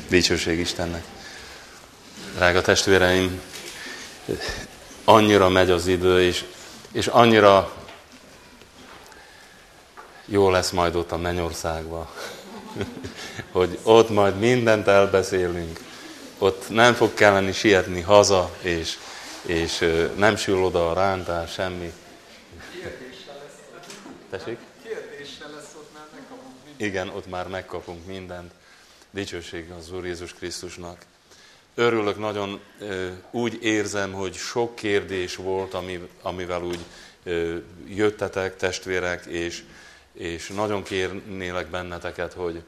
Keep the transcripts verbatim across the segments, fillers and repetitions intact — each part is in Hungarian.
Dicsőség Istennek. Drága testvéreim, annyira megy az idő, és, és annyira jó lesz majd ott a mennyországban, hogy ott majd mindent elbeszélünk. Ott nem fog kelleni sietni haza, és, és nem sül oda a rántás, semmi. Kérdéssel lesz. Tessék? Kérdéssel lesz, ott már megkapunk mindent. Igen, ott már megkapunk mindent. Dicsőség az Úr Jézus Krisztusnak. Örülök nagyon, úgy érzem, hogy sok kérdés volt, amivel úgy jöttetek, testvérek, és, és nagyon kérnélek benneteket, hogy,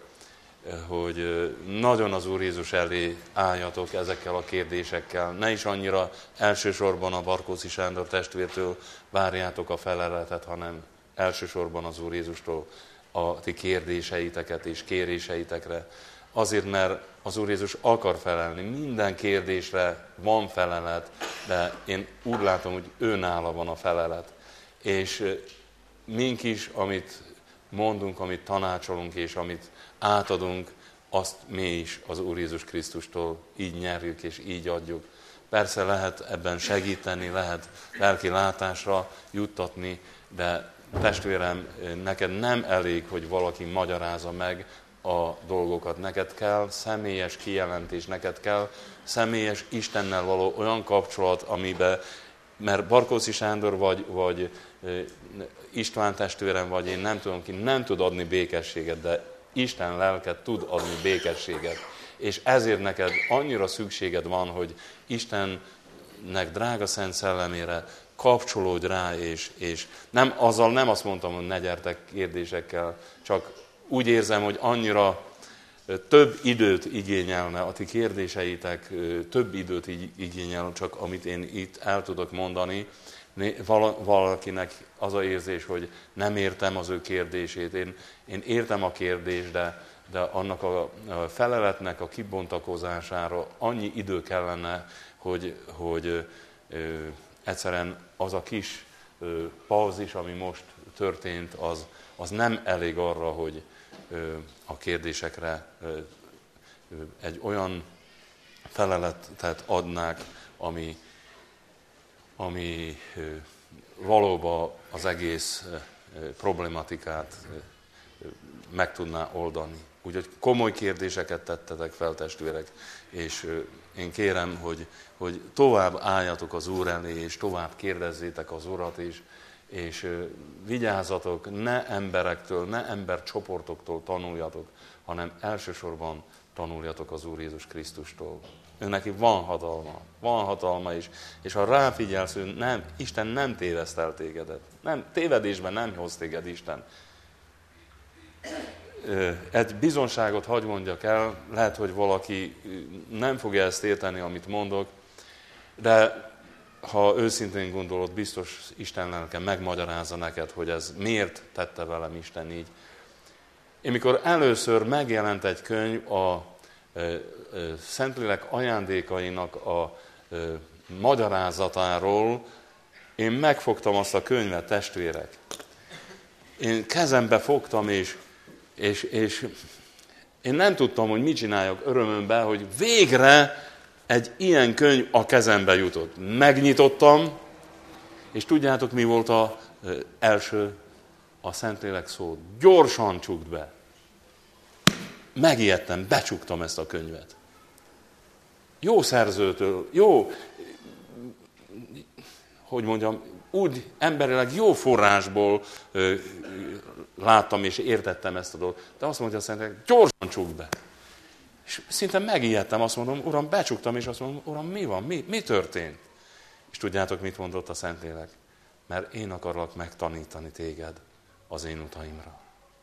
hogy nagyon az Úr Jézus elé álljatok ezekkel a kérdésekkel. Ne is annyira elsősorban a Barkóczy Sándor testvértől várjátok a feleletet, hanem elsősorban az Úr Jézustól a ti kérdéseiteket és kéréseitekre. Azért, mert az Úr Jézus akar felelni. Minden kérdésre van felelet, de én úgy látom, hogy ő nála van a felelet. És mink is, amit mondunk, amit tanácsolunk, és amit átadunk, azt mi is az Úr Jézus Krisztustól így nyerjük, és így adjuk. Persze lehet ebben segíteni, lehet lelki látásra juttatni, de testvérem, neked nem elég, hogy valaki magyarázza meg a dolgokat. Neked kell személyes kijelentés, neked kell személyes Istennel való olyan kapcsolat, amiben, mert Barkóczy Sándor vagy, vagy István testvérem vagy, én nem tudom ki, nem tud adni békességet, de Isten lelket tud adni békességet. És ezért neked annyira szükséged van, hogy Istennek drága szent szellemére kapcsolódj rá, és, és nem, azzal nem azt mondtam, hogy ne gyertek kérdésekkel, csak úgy érzem, hogy annyira több időt igényelne a ti kérdéseitek, több időt igényel, csak amit én itt el tudok mondani. Valakinek az a érzés, hogy nem értem az ő kérdését. Én, én értem a kérdést, de, de annak a feleletnek a kibontakozására annyi idő kellene, hogy, hogy ö, egyszerűen az a kis ö, pauzis, ami most történt, az, az nem elég arra, hogy ö, a kérdésekre ö, ö, egy olyan feleletet adnák, ami, ami ö, valóban az egész ö, problematikát ö, meg tudná oldani. Úgyhogy komoly kérdéseket tettetek fel, testvérek, és ö, én kérem, hogy, hogy tovább álljatok az Úr elé, és tovább kérdezzétek az Urat is, és ö, vigyázzatok, ne emberektől, ne embercsoportoktól tanuljatok, hanem elsősorban tanuljatok az Úr Jézus Krisztustól. Ő neki van hatalma, van hatalma is, és ha ráfigyelsz, ő nem, Isten nem téveszt el tégedet. Nem, tévedésben nem hoz téged Isten. Egy bizonságot hadd mondjak el, lehet, hogy valaki nem fogja ezt érteni, amit mondok, de ha őszintén gondolod, biztos Isten lelke megmagyarázza neked, hogy ez miért tette velem Isten így. Én mikor először megjelent egy könyv a Szentlélek ajándékainak a magyarázatáról, én megfogtam azt a könyvet, testvérek. Én kezembe fogtam, és, és, és én nem tudtam, hogy mit csináljak örömömben, hogy végre egy ilyen könyv a kezembe jutott. Megnyitottam, és tudjátok, mi volt az első? A Szentlélek szó. Gyorsan csukd be. Megijedtem, becsuktam ezt a könyvet. Jó szerzőtől, jó, hogy mondjam, úgy emberileg jó forrásból ö, láttam és értettem ezt a dolgot. De azt mondja a Szentlélek, gyorsan csukd be. És szinte megijedtem, azt mondom, Uram, becsuktam, és azt mondom, Uram, mi van, mi, mi történt? És tudjátok, mit mondott a Szentlélek? Mert én akarlak megtanítani téged az én utaimra.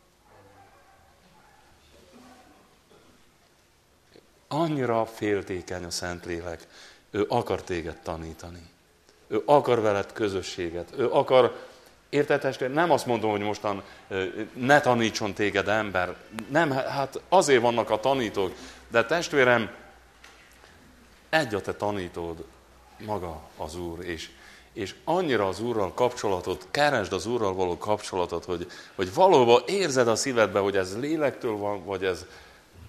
Annyira féltékeny a Szentlélek, ő akar téged tanítani. Ő akar veled közösséget. Ő akar, érted testvér, nem azt mondom, hogy mostan ne tanítson téged ember. Nem, hát azért vannak a tanítók. De testvérem, egy a te tanítód, maga az Úr. És, és annyira az Úrral kapcsolatot, keresd az Úrral való kapcsolatot, hogy, hogy valóban érzed a szívedbe, hogy ez lélektől van, vagy ez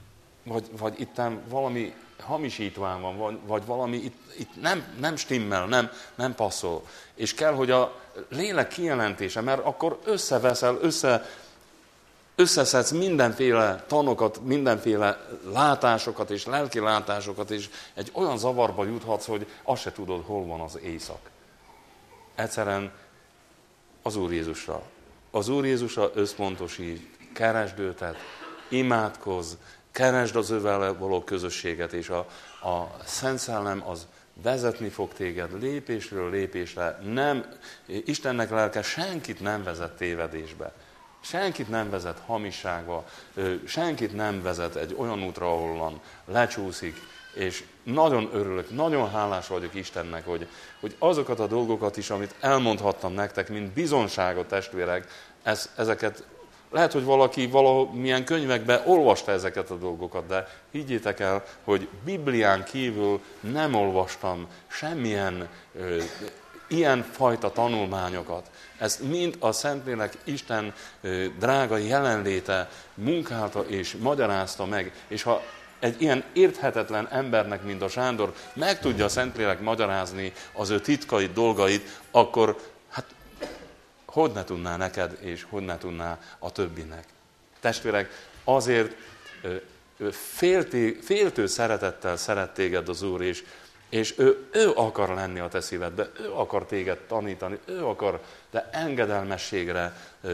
vagy, vagy itt valami hamisítvány van, vagy, vagy valami itt, itt nem, nem stimmel, nem, nem passzol. És kell, hogy a lélek kijelentése, mert akkor összeveszel, össze, összeszedsz mindenféle tanokat, mindenféle látásokat és lelki látásokat, és egy olyan zavarba juthatsz, hogy azt se tudod, hol van az éjszak. Egyszerűen az Úr Jézusra. Az Úr Jézusra összpontosíts, keresd őtet, imádkozz, keresd az ővel való közösséget, és a, a Szent Szellem az vezetni fog téged lépésről lépésre. Nem, Istennek lelke senkit nem vezet tévedésbe. Senkit nem vezet hamisságba, senkit nem vezet egy olyan útra, ahol lecsúszik, és nagyon örülök, nagyon hálás vagyok Istennek, hogy, hogy azokat a dolgokat is, amit elmondhattam nektek, mint bizonságot, testvérek, ez, ezeket lehet, hogy valaki valamilyen könyvekben olvasta ezeket a dolgokat, de higgyétek el, hogy Biblián kívül nem olvastam semmilyen ö, ilyen fajta tanulmányokat. Ezt mind a Szentlélek Isten ö, drága jelenléte munkálta és magyarázta meg, és ha egy ilyen érthetetlen embernek, mint a Sándor, meg tudja a Szentlélek magyarázni az ő titkait, dolgait, akkor hát hogy ne tudná neked, és hogy ne tudná a többinek. Testvérek, azért féltő, féltő szeretettel szeret téged az Úr, és, és ő, ő akar lenni a te szívedbe, ő akar téged tanítani, ő akar, de engedelmességre,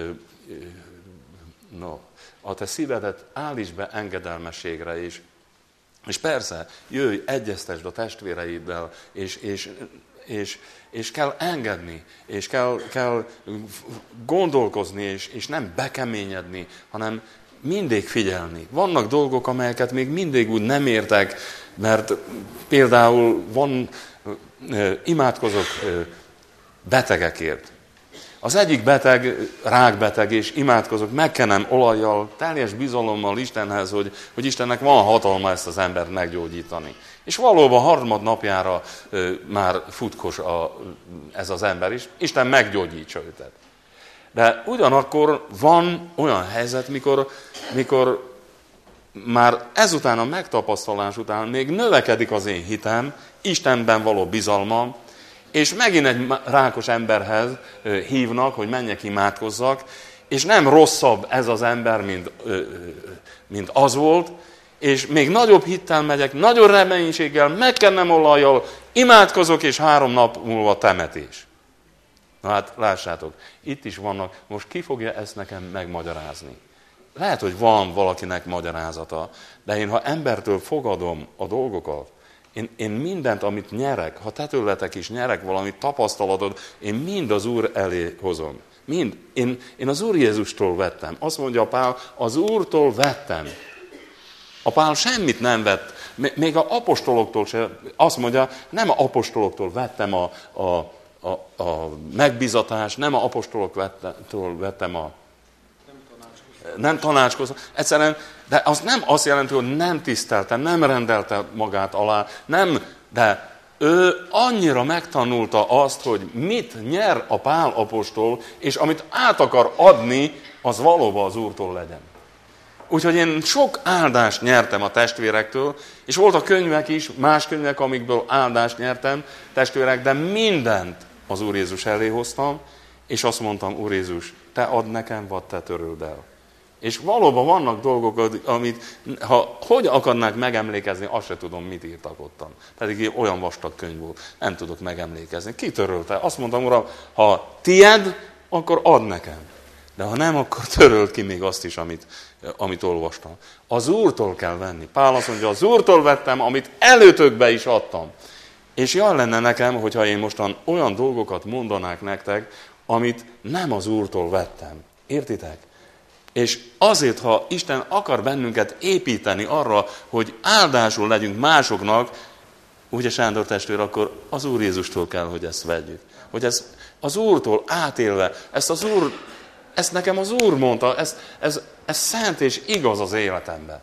no, a te szívedet állíts be engedelmességre, és, és persze, jöjj, egyeztesd a testvéreiddel, és, és És, és kell engedni, és kell, kell gondolkozni, és, és nem bekeményedni, hanem mindig figyelni. Vannak dolgok, amelyeket még mindig úgy nem értek, mert például van, imádkozok betegekért. Az egyik beteg, rákbeteg, és imádkozok, megkenem olajjal, teljes bizalommal Istenhez, hogy, hogy Istennek van hatalma ezt az embert meggyógyítani. És valóban harmadnapjára ö, már futkos a, ez az ember is, Isten meggyógyítsa őtet. De ugyanakkor van olyan helyzet, mikor, mikor már ezután a megtapasztalás után még növekedik az én hitem, Istenben való bizalmam, és megint egy rákos emberhez hívnak, hogy menjek imádkozzak, és nem rosszabb ez az ember, mint, mint az volt, és még nagyobb hittel megyek, nagyobb reménységgel, megkennem olajjal, imádkozok, és három nap múlva temetés. Na hát, lássátok, itt is vannak, most ki fogja ezt nekem megmagyarázni? Lehet, hogy van valakinek magyarázata, de én ha embertől fogadom a dolgokat, Én, én mindent, amit nyerek, ha te tőletek is nyerek valamit, tapasztalatod, én mind az Úr elé hozom. Mind. Én, én az Úr Jézustól vettem. Azt mondja a Pál, az Úrtól vettem. A Pál semmit nem vett. Még a apostoloktól sem. Azt mondja, nem a apostoloktól vettem a, a, a, a megbízatást, nem a apostoloktól vettem a... Nem tanácskozom. Egyszerűen, de az nem azt jelenti, hogy nem tisztelte, nem rendelte magát alá, nem, de ő annyira megtanulta azt, hogy mit nyer a Pál apostol, és amit át akar adni, az valóban az Úrtól legyen. Úgyhogy én sok áldást nyertem a testvérektől, és voltak könyvek is, más könyvek, amikből áldást nyertem, testvérek, de mindent az Úr Jézus elé hoztam, és azt mondtam, Úr Jézus, te add nekem, vagy te töröld el. És valóban vannak dolgok, amit, ha hogy akarnák megemlékezni, azt se tudom, mit írtak ottan. Pedig olyan vastag könyv volt, nem tudok megemlékezni. Ki törölte? Azt mondtam, Uram, ha tied, akkor add nekem. De ha nem, akkor töröld ki még azt is, amit, amit olvastam. Az Úrtól kell venni. Pál azt mondja, az Úrtól vettem, amit előtökbe is adtam. És jaj lenne nekem, hogyha én mostan olyan dolgokat mondanák nektek, amit nem az Úrtól vettem. Értitek? És azért, ha Isten akar bennünket építeni arra, hogy áldásul legyünk másoknak, ugye Sándor testvér, akkor az Úr Jézustól kell, hogy ezt vegyük. Hogy ez az Úrtól átélve, ezt az Úr, ezt nekem az Úr mondta, ez, ez, ez szent és igaz az életemben.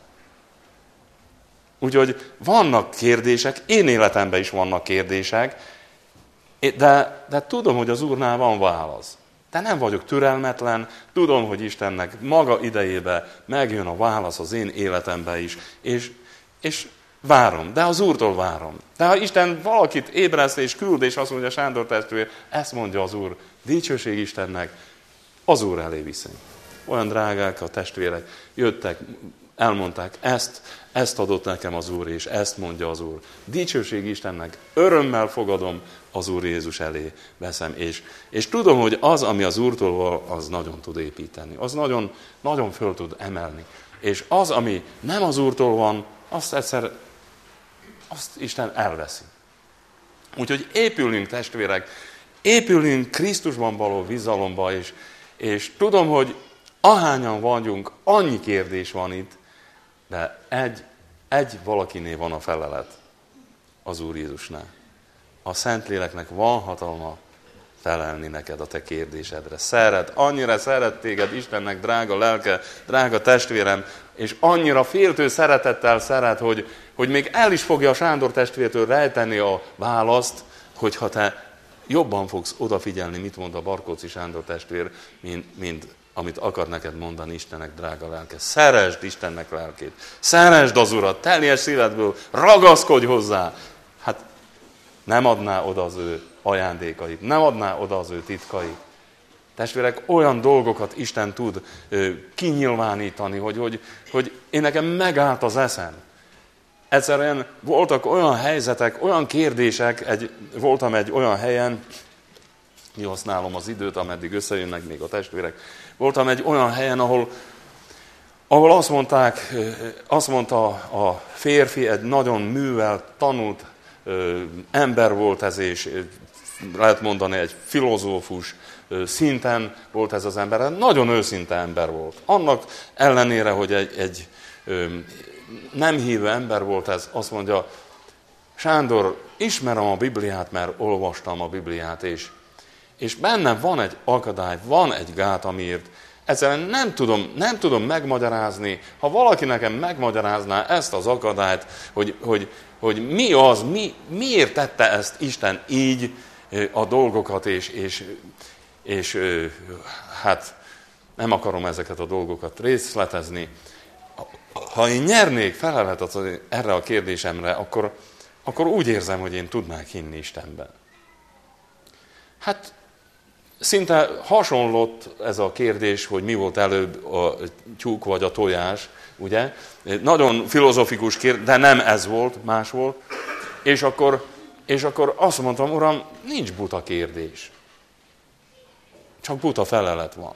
Úgyhogy vannak kérdések, én életemben is vannak kérdések, de, de tudom, hogy az Úrnál van válasz. De nem vagyok türelmetlen, tudom, hogy Istennek maga idejében megjön a válasz az én életemben is, és, és várom, de az Úrtól várom. De ha Isten valakit ébreszt és küld, és azt mondja, Sándor testvér, ezt mondja az Úr, dicsőség Istennek, az Úr elé viszünk. Olyan drágák a testvérek, jöttek, elmondták, ezt, ezt adott nekem az Úr, és ezt mondja az Úr. Dicsőség Istennek, örömmel fogadom, az Úr Jézus elé veszem, és, és tudom, hogy az, ami az Úrtól van, az nagyon tud építeni, az nagyon, nagyon föl tud emelni. És az, ami nem az Úrtól van, azt egyszer, azt Isten elveszi. Úgyhogy épülünk, testvérek, épülünk Krisztusban való bizalomba, és, és tudom, hogy ahányan vagyunk, annyi kérdés van itt, de egy, egy valakinél van a felelet, az Úr Jézusnál. A Szentléleknek van hatalma felelni neked a te kérdésedre. Szeret, annyira szeret téged Istennek drága lelke, drága testvérem, és annyira féltő szeretettel szeret, hogy, hogy még el is fogja a Sándor testvértől rejteni a választ, hogyha te jobban fogsz odafigyelni, mit mond a Barkóczy Sándor testvér, mint, mint amit akar neked mondani Istennek drága lelke. Szeresd Istennek lelkét, szeresd az Urat, teljes szívedből, ragaszkodj hozzá. Hát nem adná oda az ő ajándékait, nem adná oda az ő titkait. Testvérek, olyan dolgokat Isten tud ö, kinyilvánítani, hogy, hogy, hogy én nekem megállt az eszem. Egyszerűen voltak olyan helyzetek, olyan kérdések, egy, voltam egy olyan helyen, kihasználom az időt, ameddig összejönnek még a testvérek, voltam egy olyan helyen, ahol, ahol azt mondták, azt mondta a férfi, egy nagyon művelt, tanult ö, ember volt ez, és lehet mondani egy filozófus ö, szinten volt ez az ember, nagyon őszinte ember volt. Annak ellenére, hogy egy, egy ö, nem hívő ember volt ez, azt mondja, Sándor, ismerem a Bibliát, mert olvastam a Bibliát, és, és bennem van egy akadály, van egy gát, amiért egyszerűen nem tudom, nem tudom megmagyarázni. Ha valaki nekem megmagyarázná ezt az akadályt, hogy, hogy, hogy mi az, mi, miért tette ezt Isten így a dolgokat, és, és, és hát nem akarom ezeket a dolgokat részletezni. Ha én nyernék feleletet erre a kérdésemre, akkor, akkor úgy érzem, hogy én tudnák hinni Istenben. Hát szinte hasonlott ez a kérdés, hogy mi volt előbb a tyúk vagy a tojás, ugye? Nagyon filozofikus kérdés, de nem ez volt, más volt. És akkor, és akkor azt mondtam, Uram, nincs buta kérdés. Csak buta felelet van.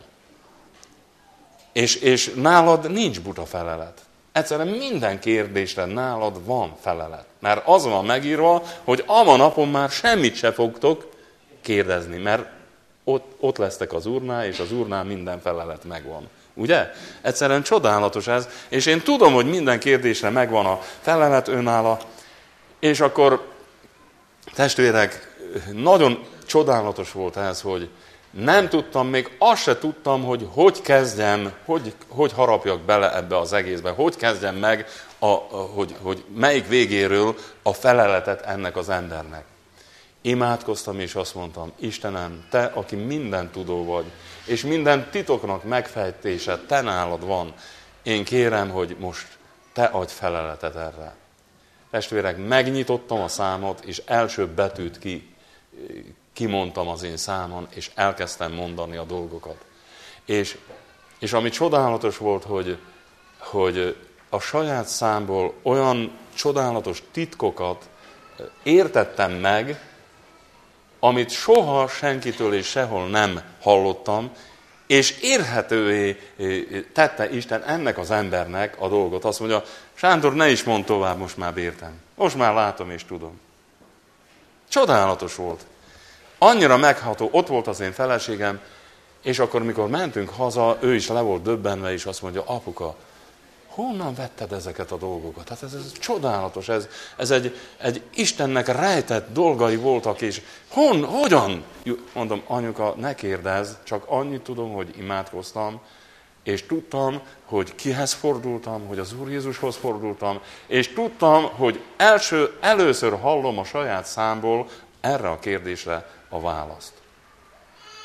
És, és nálad nincs buta felelet. Egyszerűen minden kérdésre nálad van felelet. Mert az van megírva, hogy ama napon már semmit se fogtok kérdezni, mert ott, ott lesztek az Úrnál, és az Úrnál minden felelet megvan. Ugye? Egyszerűen csodálatos ez, és én tudom, hogy minden kérdésre megvan a felelet önála, és akkor testvérek, nagyon csodálatos volt ez, hogy nem tudtam, még azt se tudtam, hogy hogy kezdjem, hogy, hogy harapjak bele ebbe az egészbe, hogy kezdjem meg, a, a, hogy, hogy melyik végéről a feleletet ennek az embernek. Imádkoztam, és azt mondtam, Istenem, te, aki minden tudó vagy, és minden titoknak megfejtése te nálad van, én kérem, hogy most te adj feleletet erre. Testvérek, megnyitottam a számot, és első betűt ki, kimondtam az én számon, és elkezdtem mondani a dolgokat. És, és ami csodálatos volt, hogy, hogy a saját számból olyan csodálatos titkokat értettem meg, amit soha senkitől és sehol nem hallottam, és érhetővé tette Isten ennek az embernek a dolgot. Azt mondja, Sándor, ne is mondd tovább, most már értem. Most már látom és tudom. Csodálatos volt. Annyira megható, ott volt az én feleségem, és akkor, mikor mentünk haza, ő is le volt döbbenve, és azt mondja, apuka, honnan vetted ezeket a dolgokat? Hát ez, ez csodálatos, ez, ez egy, egy Istennek rejtett dolgai voltak, és hon, hogyan? Mondom, anyuka, ne kérdezz, csak annyit tudom, hogy imádkoztam, és tudtam, hogy kihez fordultam, hogy az Úr Jézushoz fordultam, és tudtam, hogy első, először hallom a saját számból erre a kérdésre a választ.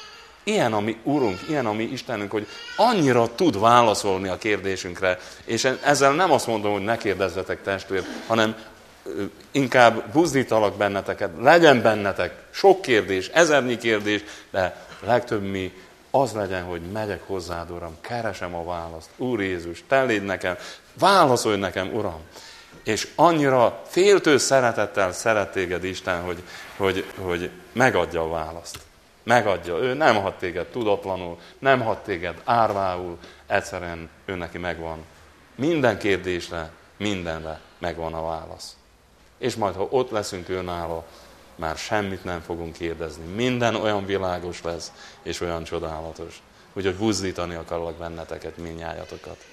Ilyen a mi Urunk, ilyen a mi Istenünk, hogy annyira tud válaszolni a kérdésünkre, és ezzel nem azt mondom, hogy ne kérdezzetek testvér, hanem inkább buzdítalak benneteket, legyen bennetek sok kérdés, ezernyi kérdés, de legtöbb mi az legyen, hogy megyek hozzád, Uram, keresem a választ. Úr Jézus, te légy nekem, válaszolj nekem, Uram. És annyira féltő szeretettel szeret téged Isten, hogy, hogy, hogy megadja a választ. Megadja. Ő nem hagy téged tudatlanul, nem hagy téged árvául, egyszerűen ő neki megvan. Minden kérdésre, mindenre megvan a válasz. És majd, ha ott leszünk ő nála, már semmit nem fogunk kérdezni. Minden olyan világos lesz, és olyan csodálatos, hogy buzdítani akarlak benneteket, mindnyájatokat.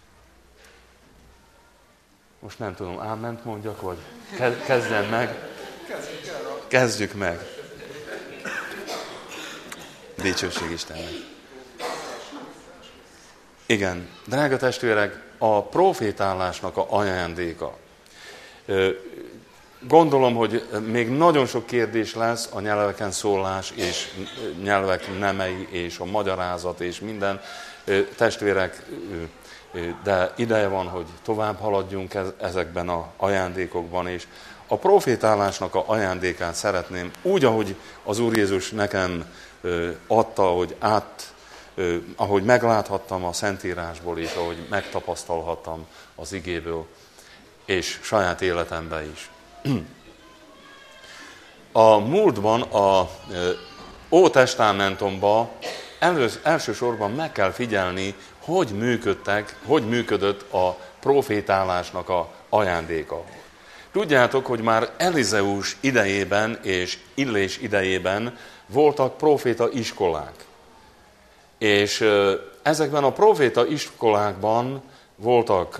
Most nem tudom, áment mondjak, vagy kezdjen meg? Kezdjük meg. Dicsőség Istennek. Igen, drága testvérek, a profétálásnak a ajándéka. Gondolom, hogy még nagyon sok kérdés lesz a nyelveken szólás, és nyelvek nemei, és a magyarázat, és minden. Testvérek, de ideje van, hogy tovább haladjunk ezekben az ajándékokban, és a profétálásnak a ajándékát szeretném, úgy, ahogy az Úr Jézus nekem adta, hogy át, ahogy megláthattam a Szentírásból, és ahogy megtapasztalhattam az igéből, és saját életemben is. A múltban, a Ótestamentumban elősz, elsősorban meg kell figyelni, hogy működtek, hogy működött a profétálásnak a ajándéka. Tudjátok, hogy már Elizeus idejében és Illés idejében voltak proféta iskolák. És ezekben a proféta iskolákban voltak,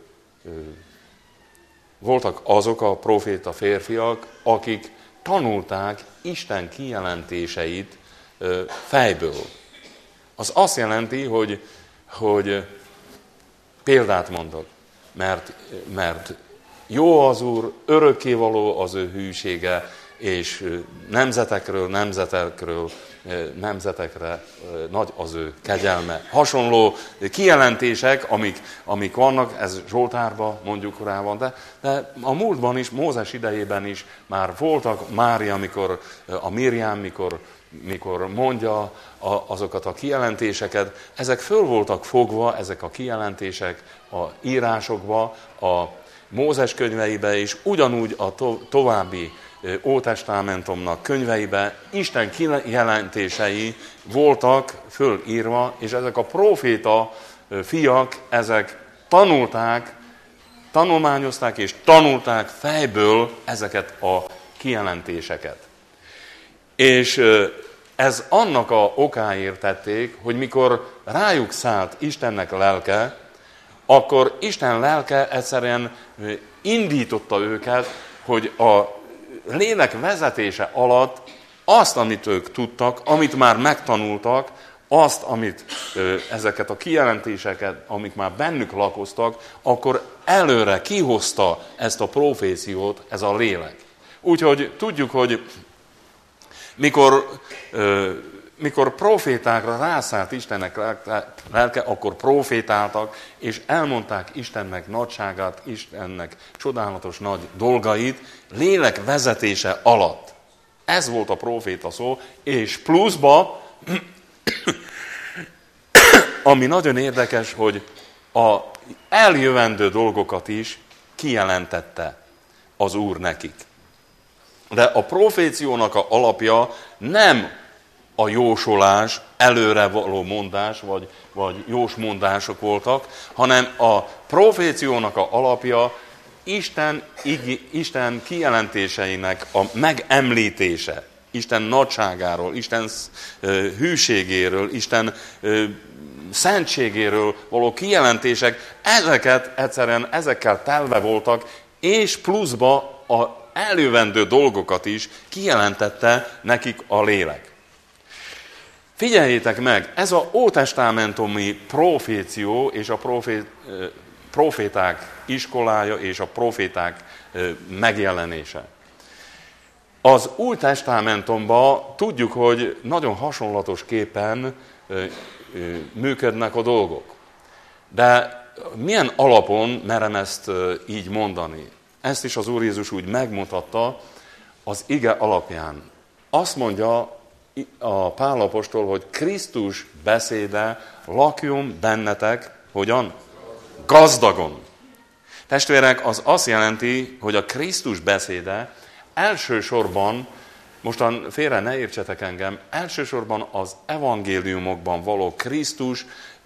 voltak azok a proféta férfiak, akik tanulták Isten kijelentéseit fejből. Az azt jelenti, hogy, hogy példát mondok, mert, mert jó az Úr, örökkévaló az ő hűsége, és nemzetekről, nemzetekről, nemzetekre nagy az ő kegyelme. Hasonló kijelentések, amik, amik vannak, ez Zsoltárban mondjuk rá van, de, de a múltban is, Mózes idejében is már voltak, Mária, mikor, a Miriam, mikor, mikor mondja a, azokat a kijelentéseket, ezek föl voltak fogva, ezek a kijelentések a írásokba, a Mózes könyveibe is, ugyanúgy a to, további Ótestamentumnak könyveiben Isten kijelentései voltak fölírva, és ezek a próféta fiak, ezek tanulták, tanulmányozták és tanulták fejből ezeket a kijelentéseket. És ez annak a okáért tették, hogy mikor rájuk szállt Istennek lelke, akkor Isten lelke egyszerűen indította őket, hogy a lélek vezetése alatt azt, amit ők tudtak, amit már megtanultak, azt, amit ezeket a kijelentéseket, amik már bennük lakoztak, akkor előre kihozta ezt a proféciót, ez a lélek. Úgyhogy tudjuk, hogy mikor, mikor profétákra rászállt Istennek lelke, akkor profétáltak, és elmondták Istennek nagyságát, Istennek csodálatos nagy dolgait, lélek vezetése alatt. Ez volt a proféta szó, és pluszba, ami nagyon érdekes, hogy a eljövendő dolgokat is kijelentette az Úr nekik. De a proféciónak a alapja nem a jósolás, előre való mondás, vagy, vagy jós mondások voltak, hanem a proféciónak a alapja Isten, Isten kijelentéseinek a megemlítése, Isten nagyságáról, Isten hűségéről, Isten szentségéről való kijelentések, ezeket egyszerűen ezekkel telve voltak, és pluszba a eljövendő dolgokat is kijelentette nekik a lélek. Figyeljétek meg, ez az ótestamentumi proféció és a profét, proféták iskolája és a proféták megjelenése. Az Új Testamentumban tudjuk, hogy nagyon hasonlatos képen működnek a dolgok. De milyen alapon merem ezt így mondani? Ezt is az Úr Jézus úgy megmutatta az ige alapján. Azt mondja a Pál apostol, hogy Krisztus beszéde lakjon bennetek, hogyan? Gazdagon. Testvérek, az azt jelenti, hogy a Krisztus beszéde elsősorban, mostan félre ne értsetek engem, elsősorban az evangéliumokban való Krisztus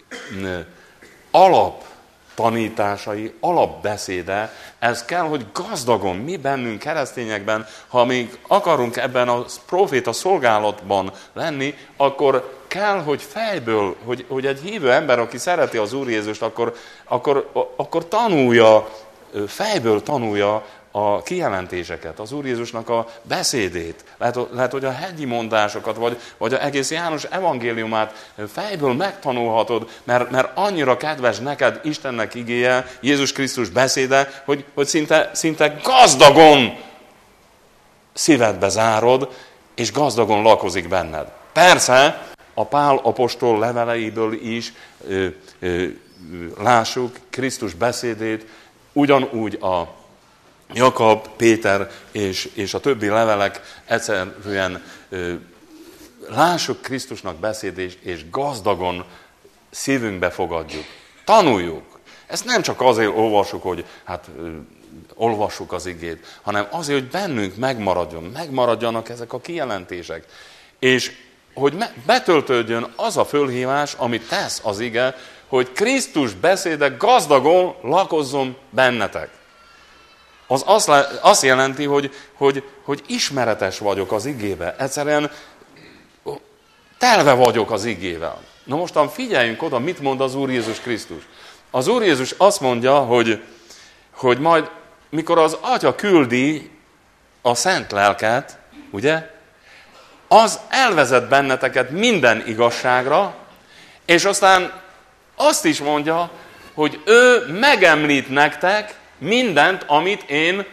alaptanításai, alapbeszéde, ez kell, hogy gazdagon, mi bennünk keresztényekben, ha még akarunk ebben a proféta szolgálatban lenni, akkor kell, hogy fejből, hogy, hogy egy hívő ember, aki szereti az Úr Jézust, akkor, akkor, akkor tanulja, fejből tanulja a kijelentéseket, az Úr Jézusnak a beszédét. Lehet, lehet hogy a hegyi mondásokat, vagy, vagy a egész János evangéliumát fejből megtanulhatod, mert, mert annyira kedves neked Istennek igéje, Jézus Krisztus beszéde, hogy, hogy szinte, szinte gazdagon szívedbe zárod, és gazdagon lakozik benned. Persze, a Pál apostol leveleiből is ö, ö, lássuk Krisztus beszédét, ugyanúgy a Jakab, Péter és, és a többi levelek egyszerűen ö, lássuk Krisztusnak beszédét, és gazdagon szívünkbe fogadjuk. Tanuljuk. Ezt nem csak azért olvassuk, hogy hát ö, olvassuk az igét, hanem azért, hogy bennünk megmaradjon, megmaradjanak ezek a kijelentések. És hogy betöltődjön az a fölhívás, amit tesz az ige, hogy Krisztus beszéde gazdagon lakozzon bennetek. Az azt, azt jelenti, hogy, hogy, hogy ismeretes vagyok az igébe. Egyszerűen telve vagyok az igével. Na mostan figyeljünk oda, mit mond az Úr Jézus Krisztus. Az Úr Jézus azt mondja, hogy, hogy majd, mikor az Atya küldi a Szent Lelket, ugye, az elvezet benneteket minden igazságra, és aztán azt is mondja, hogy ő megemlít nektek mindent, amit én,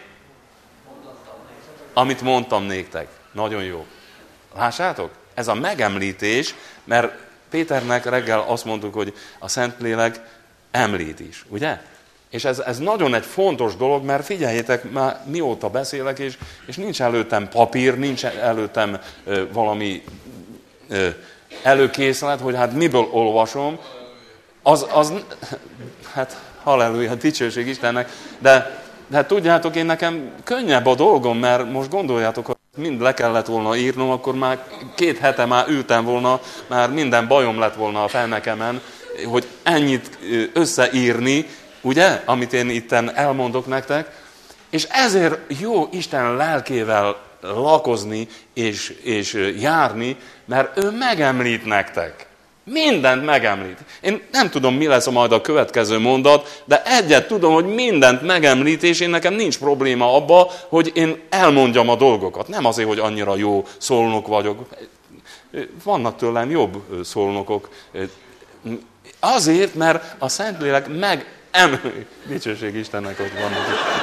amit mondtam néktek. Nagyon jó. Lássátok? Ez a megemlítés, mert Péternek reggel azt mondtuk, hogy a Szentlélek említ is, ugye? És ez, ez nagyon egy fontos dolog, mert figyeljétek, már mióta beszélek, és, és nincs előttem papír, nincs előttem ö, valami ö, előkészlet, hogy hát miből olvasom. Az, az hát halleluja, dicsőség Istennek, de, de tudjátok, én nekem könnyebb a dolgom, mert most gondoljátok, hogy mind le kellett volna írnom, akkor már két hete már ültem volna, már minden bajom lett volna a felnekemen, hogy ennyit összeírni, ugye, amit én itten elmondok nektek, és ezért jó Isten lelkével lakozni és, és járni, mert ő megemlít nektek. Mindent megemlít. Én nem tudom, mi lesz majd a következő mondat, de egyet tudom, hogy mindent megemlít, és én nekem nincs probléma abba, hogy én elmondjam a dolgokat. Nem azért, hogy annyira jó szólnok vagyok. Vannak tőlem jobb szólnokok. Azért, mert a Szentlélek megemlít. Dicsőség Istennek, hogy vannak.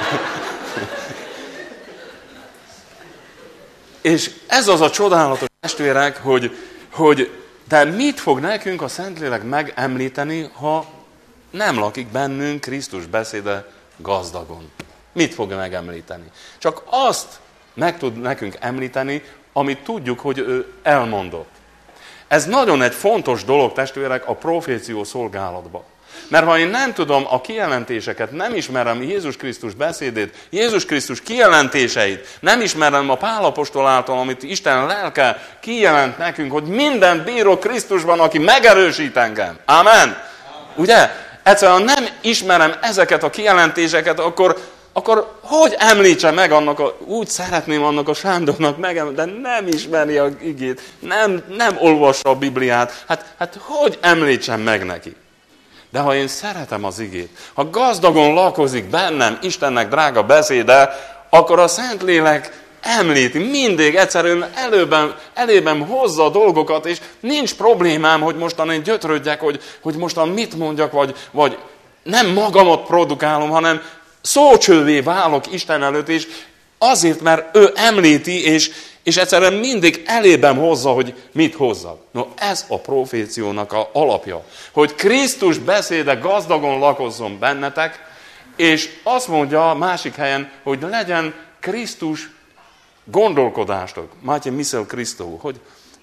És ez az a csodálatos, testvérek, hogy, hogy de mit fog nekünk a Szentlélek megemlíteni, ha nem lakik bennünk Krisztus beszéde gazdagon? Mit fog megemlíteni? Csak azt meg tud nekünk említeni, amit tudjuk, hogy ő elmondott. Ez nagyon egy fontos dolog, testvérek, a proféció szolgálatban. Mert ha én nem tudom a kijelentéseket, nem ismerem Jézus Krisztus beszédét, Jézus Krisztus kijelentéseit, nem ismerem a Pál apostol által, amit Isten lelke kijelent nekünk, hogy mindent bírok Krisztusban, aki megerősít engem. Amen. Amen. Ugye? Egyszerűen nem ismerem ezeket a kijelentéseket, akkor, akkor hogy említse meg annak a, úgy szeretném annak a Sándornak meg, de nem ismeri a igét, nem, nem olvassa a Bibliát, hát, hát hogy említsem meg neki? De ha én szeretem az igét, ha gazdagon lakozik bennem Istennek drága beszéde, akkor a Szentlélek említi, mindig egyszerűen előben, elében hozza a dolgokat, és nincs problémám, hogy mostan én gyötrődjek, hogy, hogy mostan mit mondjak, vagy, vagy nem magamat produkálom, hanem szócsővé válok Isten előtt, és Azért, mert ő említi, és, és egyszerűen mindig elében hozza, hogy mit hozzak. No, ez a proféciónak a alapja, hogy Krisztus beszéde gazdagon lakozzon bennetek, és azt mondja a másik helyen, hogy legyen Krisztus gondolkodástok. Mátyé miszel Krisztó, hogy...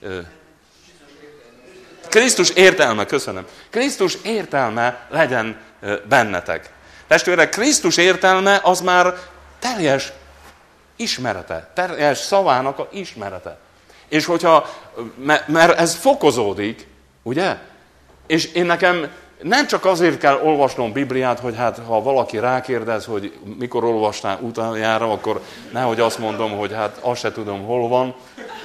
Krisztus értelme, köszönöm. Krisztus értelme legyen bennetek. Testvérek, Krisztus értelme az már teljes ismerete, teljes szavának a ismerete. És hogyha, mert ez fokozódik, ugye? És én nekem nem csak azért kell olvasnom Bibliát, hogy hát ha valaki rákérdez, hogy mikor olvastál utoljára, akkor nehogy azt mondom, hogy hát azt se tudom, hol van,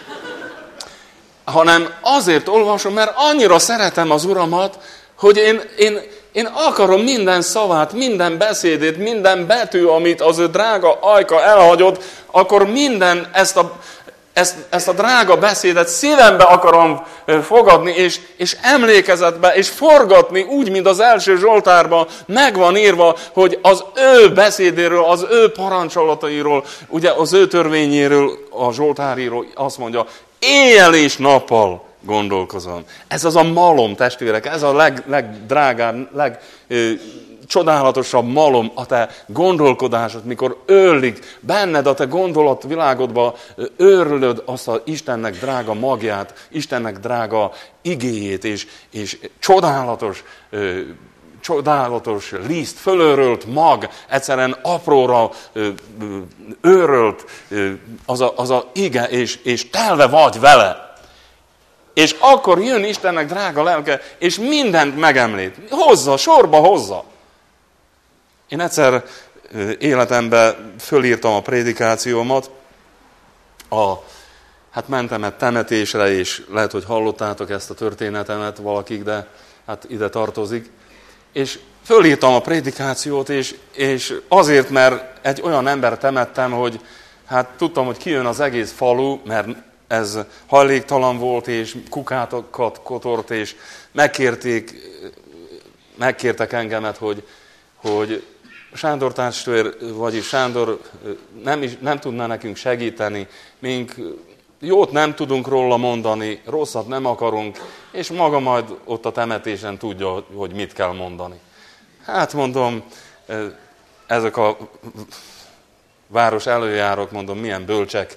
hanem azért olvasom, mert annyira szeretem az Uramat, hogy én, én, én akarom minden szavát, minden beszédét, minden betű, amit az ő drága ajka elhagyott, akkor minden ezt a, ezt, ezt a drága beszédet szívembe akarom fogadni, és, és emlékezetbe, és forgatni úgy, mint az első Zsoltárban meg van írva, hogy az ő beszédéről, az ő parancsolatairól, ugye az ő törvényéről, a Zsoltáriról azt mondja, éjjel és nappal gondolkozom. Ez az a malom, testvérek, ez a leg, legdrágább, legcsodálatosabb malom a te gondolkodásod, mikor őrlik benned a te gondolatvilágodba, őrlöd azt az Istennek drága magját, Istennek drága igéjét, és, és csodálatos, ö, csodálatos liszt, fölőrölt mag, egyszerűen apróra ö, ö, őrölt ö, az, a, az a ige, és, és telve vagy vele. És akkor jön Istennek drága lelke, és mindent megemlít. Hozza, sorba hozza. Én egyszer életemben fölírtam a prédikációmat, a, hát mentem egy temetésre, és lehet, hogy hallottátok ezt a történetemet valakik, de hát ide tartozik. És fölírtam a prédikációt, és, és azért, mert egy olyan ember temettem, hogy hát tudtam, hogy kijön az egész falu, mert ez hajléktalan volt, és kukátokat kotort, és megkérték, megkértek engemet, hogy, hogy Sándor testvér, vagyis Sándor nem, is, nem tudná nekünk segíteni, mink jót nem tudunk róla mondani, rosszat nem akarunk, és maga majd ott a temetésen tudja, hogy mit kell mondani. Hát mondom, ezek a város előjárók, mondom, milyen bölcsek.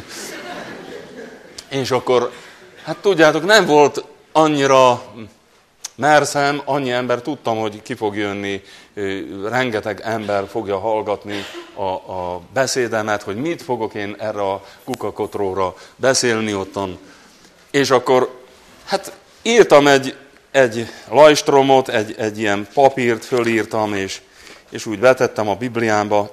És akkor, hát tudjátok, nem volt annyira merszem, annyi ember, tudtam, hogy ki fog jönni, rengeteg ember fogja hallgatni a, a beszédemet, hogy mit fogok én erre a kukakotróra beszélni ottan. És akkor, hát írtam egy, egy lajstromot, egy, egy ilyen papírt fölírtam, és, és úgy vetettem a Bibliámba,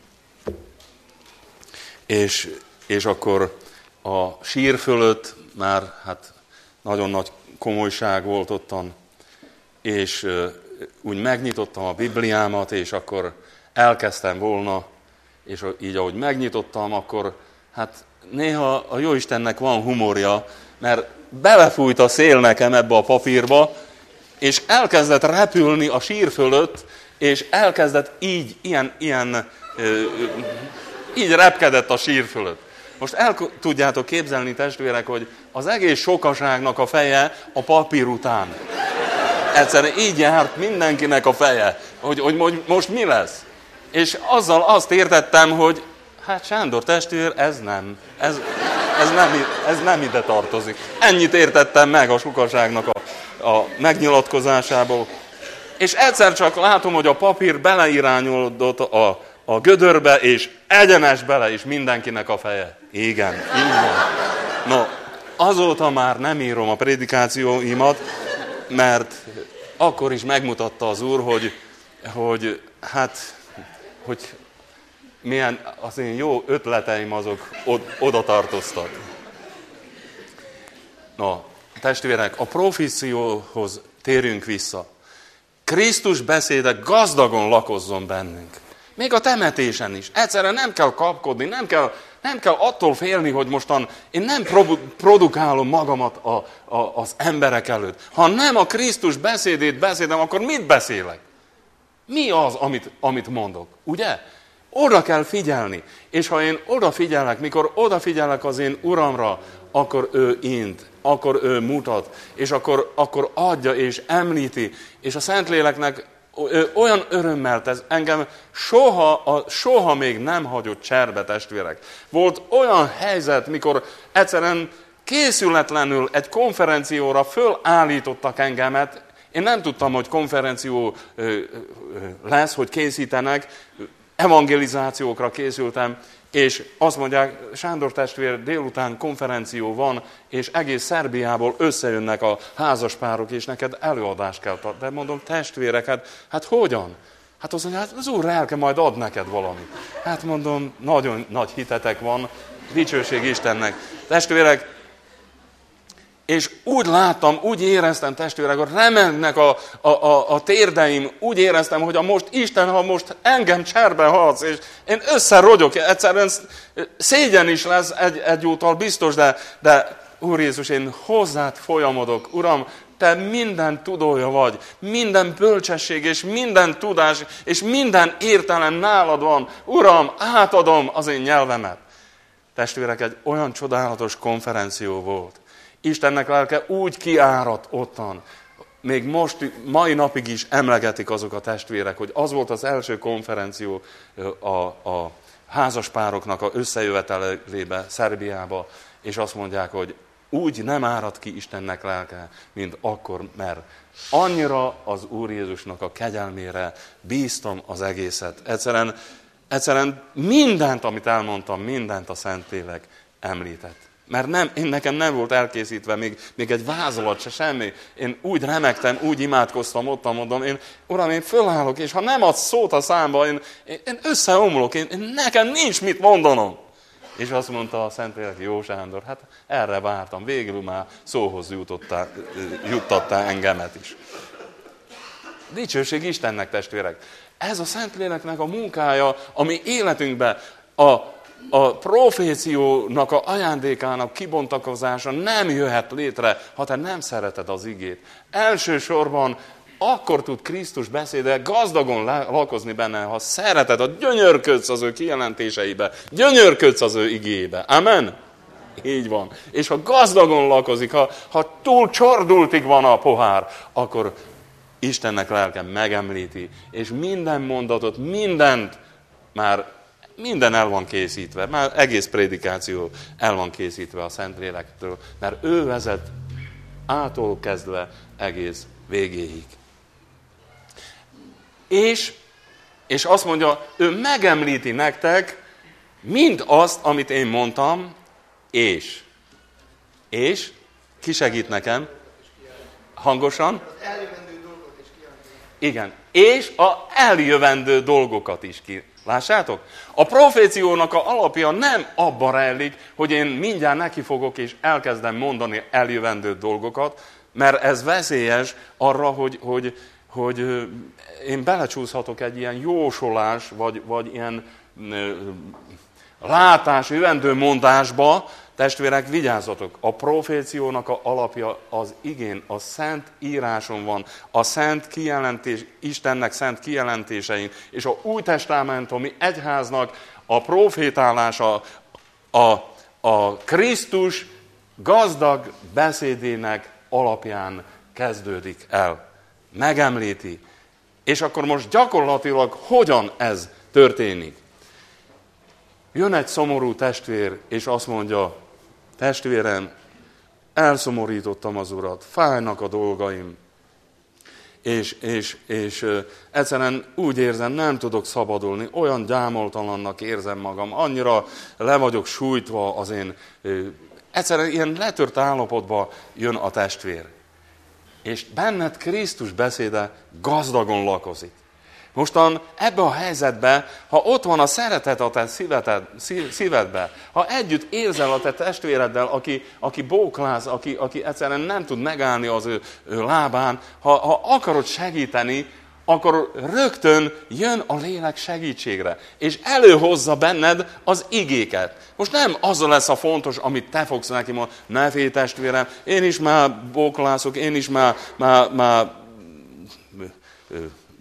és, és akkor a sír fölött már hát nagyon nagy komolyság volt ottan, és úgy megnyitottam a Bibliámat, és akkor elkezdtem volna, és így ahogy megnyitottam, akkor hát néha a Jóistennek van humorja, mert belefújt a szél nekem ebbe a papírba, és elkezdett repülni a sír fölött, és elkezdett így, ilyen, ilyen, így repkedett a sír fölött. Most el tudjátok képzelni, testvérek, hogy az egész sokaságnak a feje a papír után. Egyszerűen így járt mindenkinek a feje, hogy, hogy most mi lesz. És azzal azt értettem, hogy hát Sándor testvér, ez nem, ez, ez nem, ez nem ide tartozik. Ennyit értettem meg a sokaságnak a, a megnyilatkozásából. És egyszer csak látom, hogy a papír beleirányolódott a, a gödörbe, és egyenes bele is mindenkinek a feje. Igen, így van. No, azóta már nem írom a prédikációimat, mert akkor is megmutatta az Úr, hogy, hogy hát, hogy milyen az én jó ötleteim azok oda tartoztak. No, testvérek, a profécióhoz térjünk vissza. Krisztus beszéde gazdagon lakozzon bennünk. Még a temetésen is. Egyszerűen nem kell kapkodni, nem kell, nem kell attól félni, hogy mostan én nem produkálom magamat a, a, az emberek előtt. Ha nem a Krisztus beszédét beszélem, akkor mit beszélek? Mi az, amit, amit mondok? Ugye? oda kell figyelni. És ha én odafigyelek, mikor odafigyelek az én Uramra, akkor ő int, akkor ő mutat, és akkor, akkor adja és említi. És a Szentléleknek olyan örömmel tesz engem, soha, a, soha még nem hagyott cserbe, testvérek. Volt olyan helyzet, mikor egyszerűen készületlenül egy konferencióra fölállítottak engemet. Én nem tudtam, hogy konferenció lesz, hogy készítenek, evangelizációkra készültem, és azt mondják, Sándor testvér, délután konferenció van, és egész Szerbiából összejönnek a házaspárok, és neked előadást kell tartani. De mondom, testvérek, hát, hát hogyan? Hát azt mondja, hát az Úr lelke majd ad neked valamit. Hát mondom, nagyon nagy hitetek van, dicsőség Istennek. Testvérek, és úgy láttam, úgy éreztem, testvérek, hogy remegnek a, a, a, a térdeim, úgy éreztem, hogy a most Isten, ha most engem cserbe hagysz, és én összerogyok, egyszerűen szégyen is lesz egy, egyúttal biztos, de, de Úr Jézus, én hozzád folyamodok, Uram, te minden tudója vagy, minden bölcsesség, és minden tudás, és minden értelem nálad van. Uram, átadom az én nyelvemet. Testvérek, egy olyan csodálatos konferenció volt. Istennek lelke úgy kiáradt ottan, még most, mai napig is emlegetik azok a testvérek, hogy az volt az első konferenció a, a házaspároknak a összejövetelébe, Szerbiába, és azt mondják, hogy úgy nem árad ki Istennek lelke, mint akkor, mert annyira az Úr Jézusnak a kegyelmére bíztam az egészet. Egyszerűen, egyszerűen mindent, amit elmondtam, mindent a Szentlélek említett. Mert nem, én nekem nem volt elkészítve még, még egy vázolat se, semmi. Én úgy remegtem, úgy imádkoztam, ottan mondom, én, Uram, én fölállok, és ha nem adsz szót a számba, én, én, én összeomlok, én, én, nekem nincs mit mondanom. És azt mondta a Szentlélek, jó Sándor, hát erre vártam, végül már szóhoz jutottál, juttattál engemet is. Dicsőség Istennek, testvérek! Ez a Szentléleknek a munkája, ami életünkben a A proféciónak, a ajándékának kibontakozása nem jöhet létre, ha te nem szereted az igét. Elsősorban akkor tud Krisztus beszéde gazdagon lakozni benne, ha szereted, ha gyönyörködsz az ő kijelentéseibe, gyönyörködsz az ő igébe. Amen? Így van. És ha gazdagon lakozik, ha, ha túl csordultig van a pohár, akkor Istennek lelke megemlíti, és minden mondatot, mindent már minden el van készítve, már egész prédikáció el van készítve a Szentlélektől, mert ő vezet ától kezdve egész végéig. És, és azt mondja, ő megemlíti nektek mind azt, amit én mondtam, és. És? Ki segít nekem? Hangosan? Igen. És a eljövendő dolgokat is ki. Lássátok? A proféciónak a alapja nem abban rejlik, hogy én mindjárt neki fogok és elkezdem mondani eljövendő dolgokat, mert ez veszélyes arra, hogy, hogy, hogy én belecsúszhatok egy ilyen jósolás, vagy, vagy ilyen látás, jövendő mondásba. Testvérek, vigyázzatok! A proféciónak a alapja az igén, a szent íráson van, a szent kijelentés, Istennek szent kijelentésein, és a új testamentumi egyháznak a profétálása a, a Krisztus gazdag beszédének alapján kezdődik el. Megemlíti. És akkor most gyakorlatilag hogyan ez történik? Jön egy szomorú testvér, és azt mondja, testvérem, elszomorítottam az Urat, fájnak a dolgaim, és, és, és ö, egyszerűen úgy érzem, nem tudok szabadulni, olyan gyámoltalannak érzem magam, annyira le vagyok sújtva az én, ö, egyszerűen ilyen letört állapotba jön a testvér. És benned Krisztus beszéde gazdagon lakozik. Mostan ebbe a helyzetbe, ha ott van a szeretet a te szívedbe, ha együtt érzel a te testvéreddel, aki, aki bókláz, aki, aki egyszerűen nem tud megállni az ő, ő lábán, ha, ha akarod segíteni, akkor rögtön jön a lélek segítségre, és előhozza benned az igéket. Most nem az lesz a fontos, amit te fogsz neki mondani, ne félj testvérem, én is már bóklászok, én is már, már, már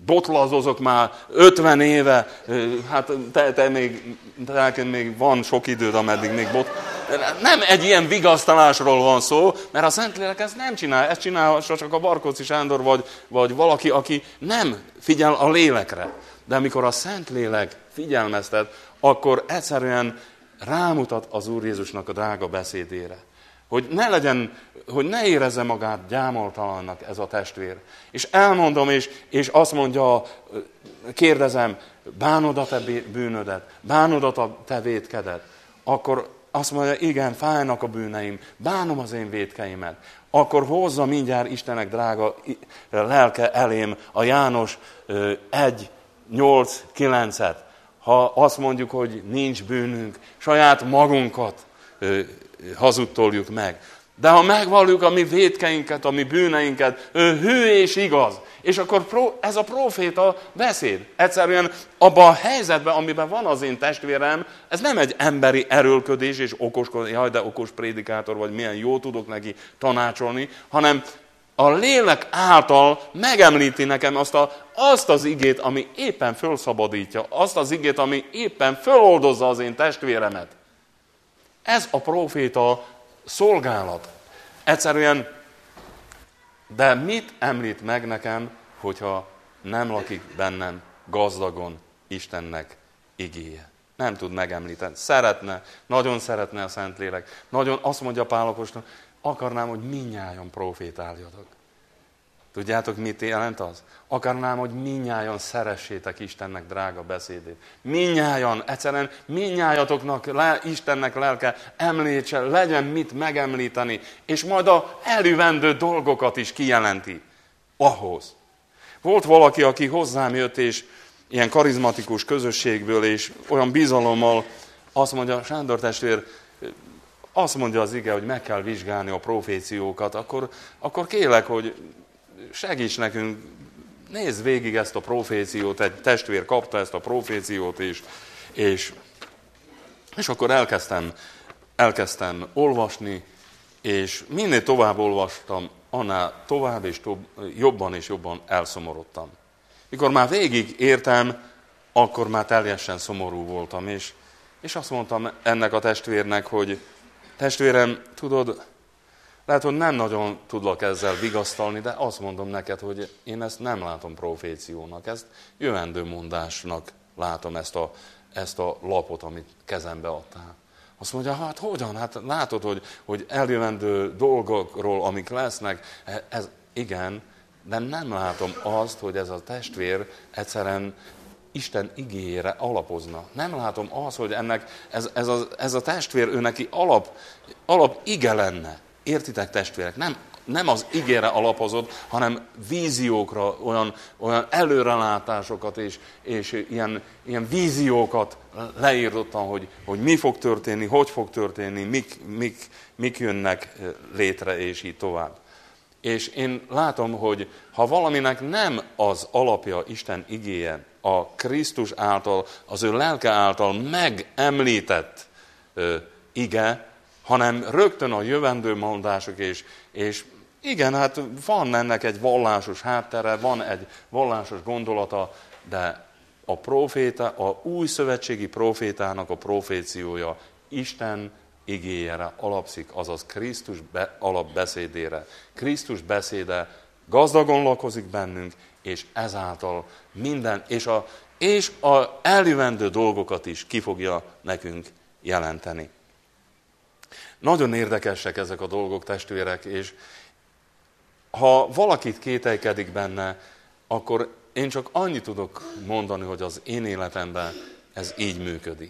botlazozok már ötven éve, hát te, te még, te még van sok időd, ameddig még bot... Nem egy ilyen vigasztalásról van szó, mert a Szentlélek ezt nem csinál, ezt csinálhassa csak a Barkóczy Sándor, vagy, vagy valaki, aki nem figyel a lélekre. De amikor a Szentlélek figyelmeztet, akkor egyszerűen rámutat az Úr Jézusnak a drága beszédére. Hogy ne legyen, hogy ne érezze magát gyámoltalannak ez a testvér. És elmondom, és, és azt mondja, kérdezem, bánod a te bűnödet, bánod a te vétkedet, akkor azt mondja, igen, fájnak a bűneim, bánom az én vétkeimet. Akkor hozza mindjárt Istenek drága lelke elém a János egy nyolc kilencet. Ha azt mondjuk, hogy nincs bűnünk, saját magunkat hazudtoljuk meg. De ha megvalljuk a mi vétkeinket, a mi bűneinket, ő hű és igaz. És akkor ez a próféta beszéd. Egyszerűen abban a helyzetben, amiben van az én testvérem, ez nem egy emberi erőlködés és okoskodás, jaj, de okos prédikátor, vagy milyen jó tudok neki tanácsolni, hanem a lélek által megemlíti nekem azt, a, azt az igét, ami éppen fölszabadítja, azt az igét, ami éppen föloldozza az én testvéremet. Ez a próféta szolgálat. Egyszerűen, de mit említ meg nekem, hogyha nem lakik bennem gazdagon Istennek igéje? Nem tud megemlíteni. Szeretne, nagyon szeretne a Szentlélek. Nagyon azt mondja Pál apostol, akarnám, hogy minnyájan profétáljatok. Tudjátok, mit jelent az? Akarnám, hogy minnyájan szeressétek Istennek drága beszédét. Minnyájan, egyszerűen minnyájatoknak le, Istennek lelke említse, legyen mit megemlíteni, és majd a elüvendő dolgokat is kijelenti. Ahhoz. Volt valaki, aki hozzám jött, és ilyen karizmatikus közösségből, és olyan bizalommal azt mondja, Sándor testvér, azt mondja az ige, hogy meg kell vizsgálni a proféciókat, akkor, akkor kérlek, hogy segíts nekünk, nézd végig ezt a proféciót, egy testvér kapta ezt a proféciót, és, és, és akkor elkezdtem, elkezdtem olvasni, és minél tovább olvastam, annál tovább és tovább, jobban és jobban elszomorodtam. Mikor már végig értem, akkor már teljesen szomorú voltam, és, és azt mondtam ennek a testvérnek, hogy testvérem, tudod, lehet, hogy nem nagyon tudlak ezzel vigasztalni, de azt mondom neked, hogy én ezt nem látom proféciónak, ezt jövendőmondásnak látom ezt a, ezt a lapot, amit kezembe adtál. Azt mondja, hát hogyan? Hát látod, hogy, hogy eljövendő dolgokról, amik lesznek, ez igen, de nem látom azt, hogy ez a testvér egyszerűen Isten igéjére alapozna. Nem látom azt, hogy ennek ez, ez, a, ez a testvér ő neki alap, alap ige lenne. Értitek, testvérek? Nem, nem az igére alapozott, hanem víziókra, olyan, olyan előrelátásokat és, és ilyen, ilyen víziókat leírtottam, hogy, hogy mi fog történni, hogy fog történni, mik, mik, mik jönnek létre, és így tovább. És én látom, hogy ha valaminek nem az alapja Isten igéje, a Krisztus által, az ő lelke által megemlített ö, ige, hanem rögtön a jövendőmondások, és, és igen, hát van ennek egy vallásos háttere, van egy vallásos gondolata, de a proféta, a új szövetségi profétának a proféciója Isten igéjére alapszik, azaz Krisztus be, alapbeszédére. Krisztus beszéde gazdagon lakozik bennünk, és ezáltal minden, és a, és a eljövendő dolgokat is ki fogja nekünk jelenteni. Nagyon érdekesek ezek a dolgok, testvérek, és ha valakit kételkedik benne, akkor én csak annyit tudok mondani, hogy az én életemben ez így működik.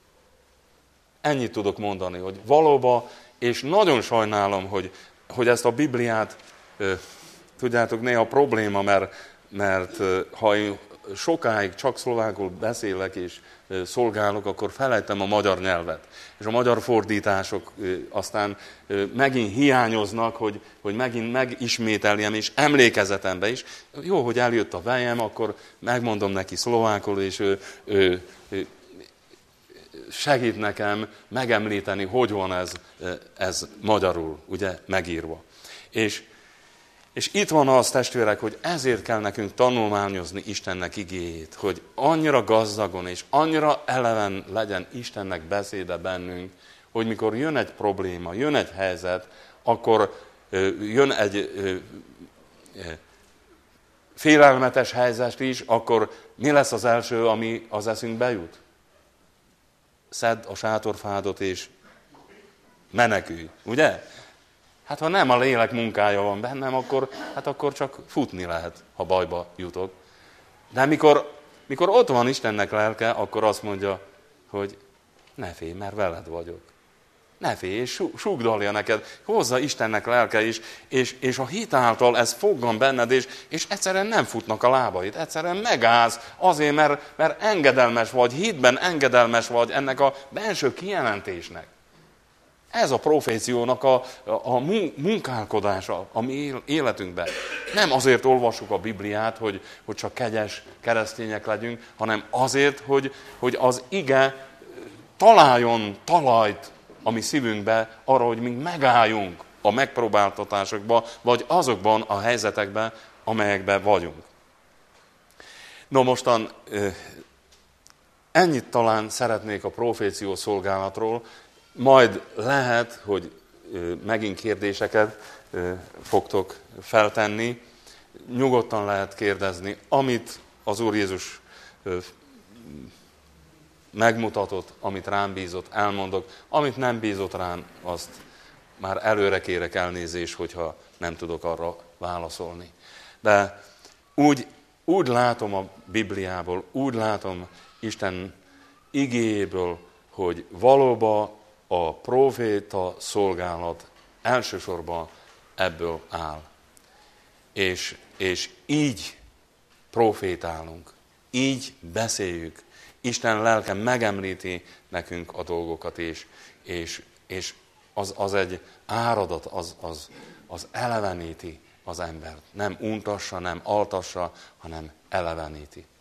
Ennyit tudok mondani, hogy valóban, és nagyon sajnálom, hogy, hogy ezt a Bibliát, tudjátok, néha probléma, mert, mert ha én sokáig csak szlovákul beszélek és szolgálok, akkor felejtem a magyar nyelvet. És a magyar fordítások aztán megint hiányoznak, hogy, hogy megint megismételjem, és emlékezetembe is. Jó, hogy eljött a vejem, akkor megmondom neki szlovákul, és ő, ő, ő segít nekem megemlíteni, hogy van ez, ez magyarul, ugye, megírva. És, És itt van az, testvérek, hogy ezért kell nekünk tanulmányozni Istennek igéjét, hogy annyira gazdagon és annyira eleven legyen Istennek beszéde bennünk, hogy mikor jön egy probléma, jön egy helyzet, akkor jön egy félelmetes helyzet is, akkor mi lesz az első, ami az eszünkbe jut? Szedd a sátorfádot és menekülj, ugye? Hát ha nem a lélek munkája van bennem, akkor, hát akkor csak futni lehet, ha bajba jutok. De mikor, mikor ott van Istennek lelke, akkor azt mondja, hogy ne félj, mert veled vagyok. Ne félj, és sugdalja neked, hozza Istennek lelke is, és, és a hit által ez foggan benned, és, és egyszerűen nem futnak a lábaid, egyszerűen megállsz azért, mert, mert engedelmes vagy, hitben engedelmes vagy ennek a belső kijelentésnek. Ez a proféciónak a, a munkálkodása a mi életünkben. Nem azért olvassuk a Bibliát, hogy, hogy csak kegyes keresztények legyünk, hanem azért, hogy, hogy az ige találjon talajt a mi szívünkbe arra, hogy mi megálljunk a megpróbáltatásokban, vagy azokban a helyzetekben, amelyekben vagyunk. No mostan ennyit talán szeretnék a proféció szolgálatról, majd lehet, hogy megint kérdéseket fogtok feltenni, nyugodtan lehet kérdezni, amit az Úr Jézus megmutatott, amit rám bízott, elmondok, amit nem bízott rám, azt már előre kérek elnézést, hogyha nem tudok arra válaszolni. De úgy, úgy látom a Bibliából, úgy látom Isten igéjéből, hogy valóban a proféta szolgálat elsősorban ebből áll. És, és így profétálunk, így beszéljük. Isten lelke megemlíti nekünk a dolgokat, és, és, és az, az egy áradat, az, az, az eleveníti az embert. Nem untassa, nem altassa, hanem eleveníti.